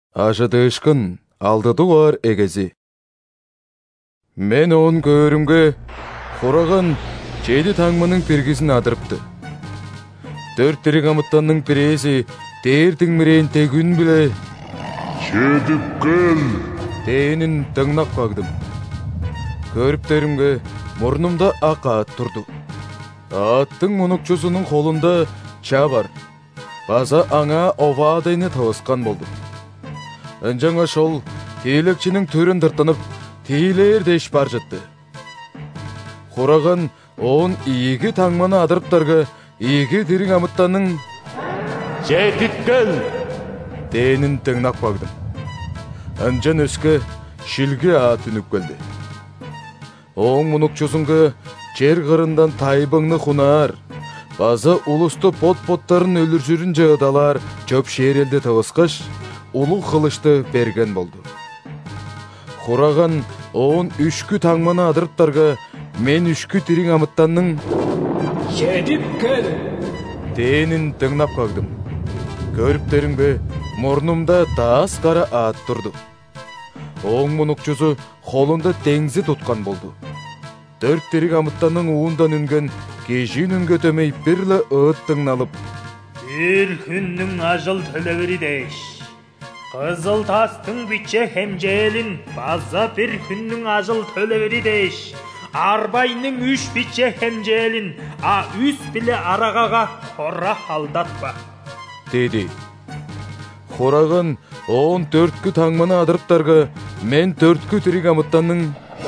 Ажыдышкын алдыдуар эгези. Мен он көрімге құраған жеді таңмының пергесін адырыпты. Төрт тірек амыттанның пересі тердің мірейін тегін біле «Жетіп кел!» дейінін тыңнап қағдым. Көріптерімге мұрнымда ақ ат тұрды. Аттың мұнықчысының қолында ча бар. База аңа овадайны тауысқан болды. Önjanga şol teylekçinin törün dırtınıp, teylер деш бар жытты. Құраған он иеге таңманы адырыптарға иеге дерің амыттанның «Жетіп кел!» дейінін тыңнақ бағдым. Önjан өскі шілге ат үніп келді. Оң мұнықчысынғы жер ғырындан тайбыңны құнар, база ұлысты пот-поттарын өлір жүрін жағдалар жөп шерелді тавысқаш, улы қылышты берген болды. Құраған он үшкі таңманы адырыптарға мен үшкі тирин амыттанның «Жетіп кел!» дейінін тыңнап қағдым. Көріптерімге мұрнымда тас қара ат тұрды. Оң мұнықчысы қолында теңзі тұтқан болды. Төрт тирин амыттанның уындан үнген кежін үнге төмей бірлі ұттыңын алып «Bir күннің ажыл төлевері деш. Қызыл тастың бітче хемжелін база bir күннің ажыл төлевері деш. Арбайның үш бітче хемжелін, а үс біле арағаға қора алдатпа» деді. Құраған 14-кі таңманы адырыптарға мен 4-кі тірек амыттанның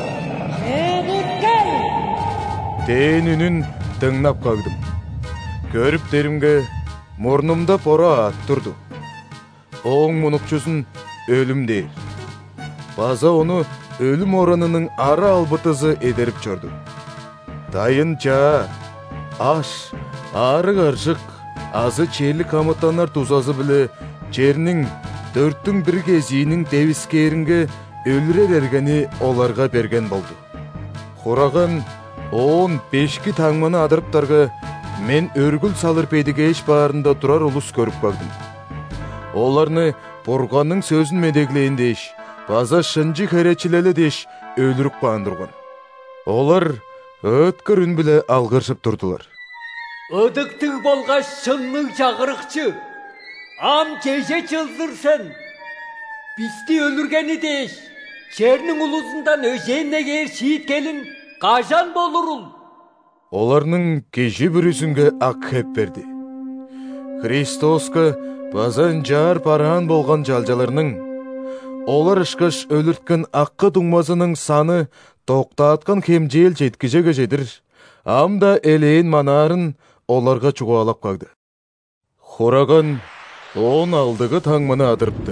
дейін үнін тыңнап қағдым. Көріптерімге мұрнымда пора ат тұрды. Оң мұнықчысын өлім дейір. База оны өлім оранының ара албытызы едеріп жорды. Дайын жа, аш, ары қаршық, азы черлік амыттанар тузазы білі жерінің 4-тің бір кезейінің девіскерінге өлірер әргені оларға берген болды. Құраған 15-кі таңманы адырыптарға мен өргіл салыр пейдіге еш барында тұрар ұлыс көріп қағдым. Оларны Борғанның сөзін медеглейін деш, база шынжы кәречілелі деш өліріп қандырған. Олар өткір үн біле алғыршып тұрдылар. Ödüktük bolgaç şınlık çağırıkçı. Am kece çıldırsan. Bisti ölürgeni deş. Çernin uluzundan öjenine ger şiit gelin. Kajan bolurul. Оларның кежі бүрісінге ақ хеп берді. Христоска базан жар паран болған жалжаларының, олар ішкаш өлірткен аққы тұңмазының саны тоқтатқан кемжел жеткіжеге жедір, амда әлейін манарын оларға чуғалап қағды. Құраған 16-ғы таңманы адырыпты.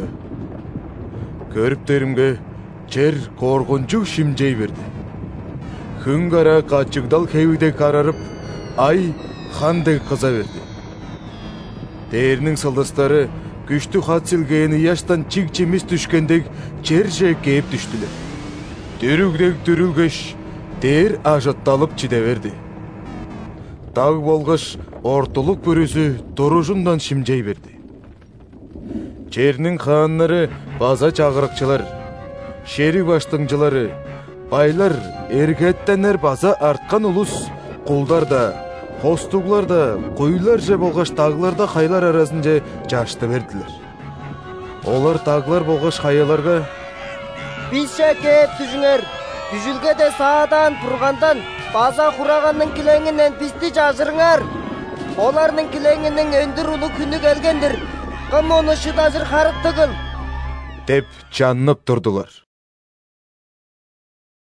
Көріптерімге жер қорғынчық шимжей берді. Күн қара қачығдал кеуіде қарарып, ай қандай қыза берді. Дерінің сылдыстары күшті қат сілгейіні яштан чик-чемес түшкендек жерже кейіп түштілер. Дүрігдек дүрілгіш, дер ажатталып чиде берді. Тағы болғыш ортылық бүрізі тұружындан шимжей берді. Жерінің қанлары база чағырықчылар, шері баштыңжылары, байлар, эргеттенер база артқан ұлыс, құлдар да, қостуғлар да, қойлар же болғаш тағылар да қайлар арасын же жашты берділер. Олар тағылар болғаш қайаларға «Бізше кеп түжіңер, түжілге де саадан, тұрғандан, база құрағанның кілеңінен бізді жазырыңар. Оларның кілеңінің өндір ұлы күні келгендір, қым оны шыдазыр қарып тұғыл» деп жанып тұрдылар.